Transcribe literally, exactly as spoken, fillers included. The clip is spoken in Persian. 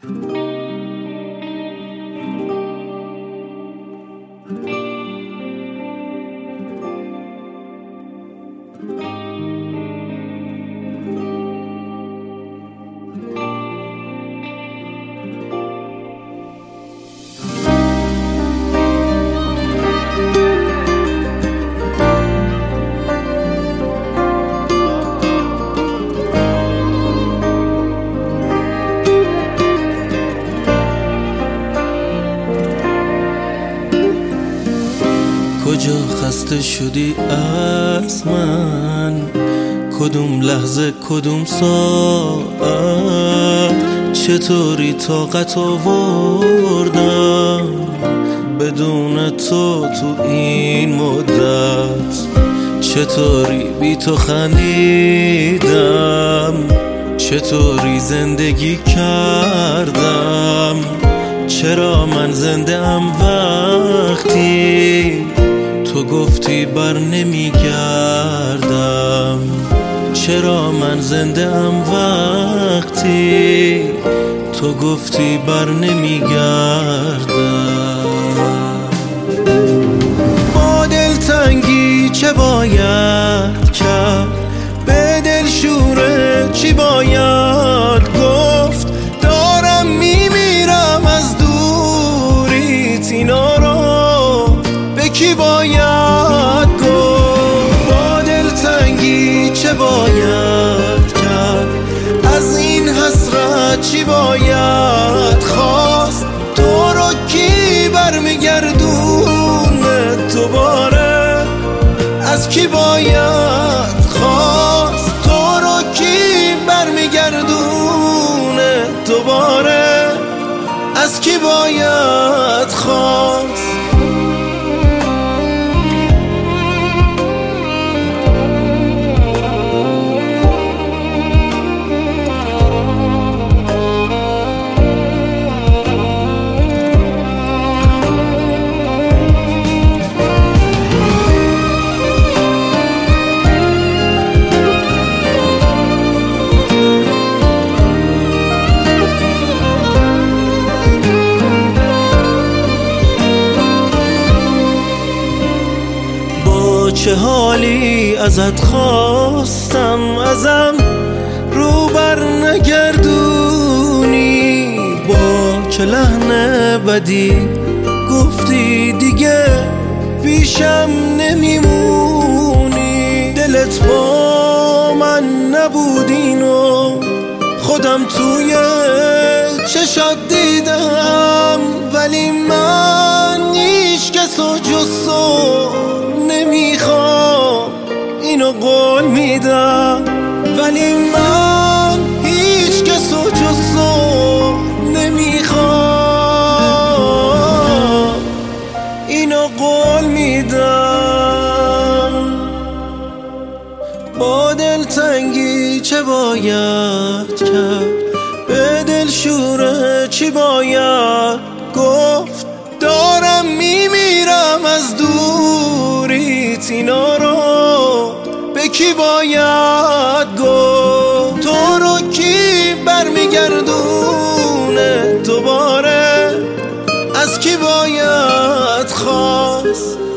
کجا خسته شدی از من؟ کدوم لحظه کدوم ساعت؟ چطوری طاقت آوردم بدون تو تو این مدت؟ چطوری بی تو خندیدم؟ چطوری زندگی کردم؟ چرا من زنده ام وقتی تو گفتی بر نمیگردم؟ چرا من زنده ام وقتی تو گفتی بر نمیگردم؟ با دلتنگی چه باید کرد؟ به دلشوره چی باید گفت؟ دارم میمیرم از دوریت، اینا رو به کی باید گفت؟ با دلتنگی چه باید کرد؟ از این حسرت چی باید خواست؟ تو رو کی برمیگردونه دوباره؟ از کی باید خواست؟ تو رو کی برمیگردونه دوباره؟ از کی باید خواست؟ چه حالی ازت خواستم ازم رو بر نگردونی؟ با چه لحن بدی گفتی دیگه پیشم نمیمونی؟ دلت با من نبود اینو خودم توی چشات دیدم، ولی من هیچ کسو جز تو نمیخوام، اینو قول میدم. ولی من هیچ کسو جز تو نمیخوام، اینو قول میدم. با دلتنگی چه باید کرد؟ به دلشوره چی باید گفت؟ دارم میمیرم از دوریت، اینا رو به کی باید گفت؟ تو رو کی برمیگردونه دوباره؟ از کی باید خواست؟